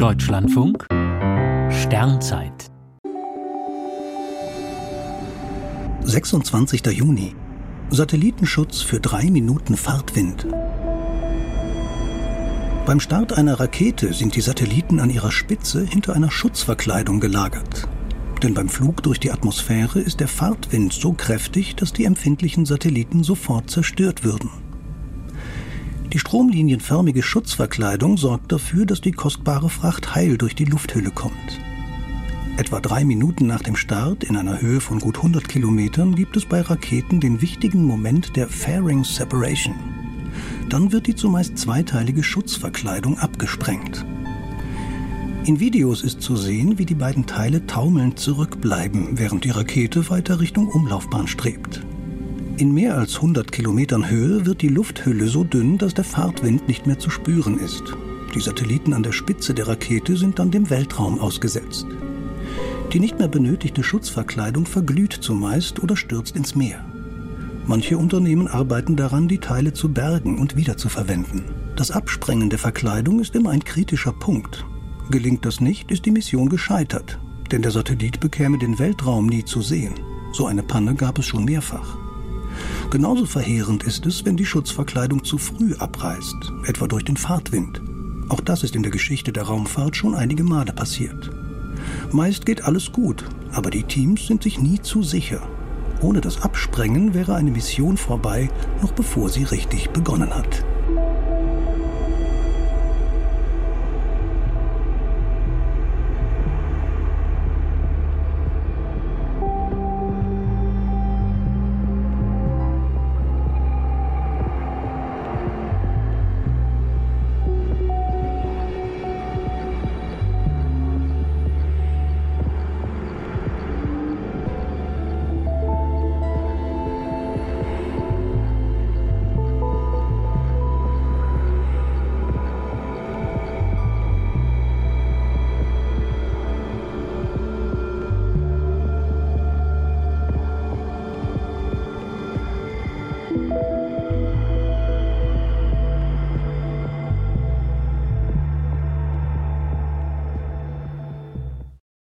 Deutschlandfunk Sternzeit 26. Juni. Satellitenschutz für 3 Minuten Fahrtwind. Beim Start einer Rakete sind die Satelliten an ihrer Spitze hinter einer Schutzverkleidung gelagert. Denn beim Flug durch die Atmosphäre ist der Fahrtwind so kräftig, dass die empfindlichen Satelliten sofort zerstört würden. Die stromlinienförmige Schutzverkleidung sorgt dafür, dass die kostbare Fracht heil durch die Lufthülle kommt. Etwa 3 Minuten nach dem Start in einer Höhe von gut 100 Kilometern gibt es bei Raketen den wichtigen Moment der Fairing Separation. Dann wird die zumeist zweiteilige Schutzverkleidung abgesprengt. In Videos ist zu sehen, wie die beiden Teile taumelnd zurückbleiben, während die Rakete weiter Richtung Umlaufbahn strebt. In mehr als 100 Kilometern Höhe wird die Lufthülle so dünn, dass der Fahrtwind nicht mehr zu spüren ist. Die Satelliten an der Spitze der Rakete sind dann dem Weltraum ausgesetzt. Die nicht mehr benötigte Schutzverkleidung verglüht zumeist oder stürzt ins Meer. Manche Unternehmen arbeiten daran, die Teile zu bergen und wiederzuverwenden. Das Absprengen der Verkleidung ist immer ein kritischer Punkt. Gelingt das nicht, ist die Mission gescheitert, denn der Satellit bekäme den Weltraum nie zu sehen. So eine Panne gab es schon mehrfach. Genauso verheerend ist es, wenn die Schutzverkleidung zu früh abreißt, etwa durch den Fahrtwind. Auch das ist in der Geschichte der Raumfahrt schon einige Male passiert. Meist geht alles gut, aber die Teams sind sich nie zu sicher. Ohne das Absprengen wäre eine Mission vorbei, noch bevor sie richtig begonnen hat.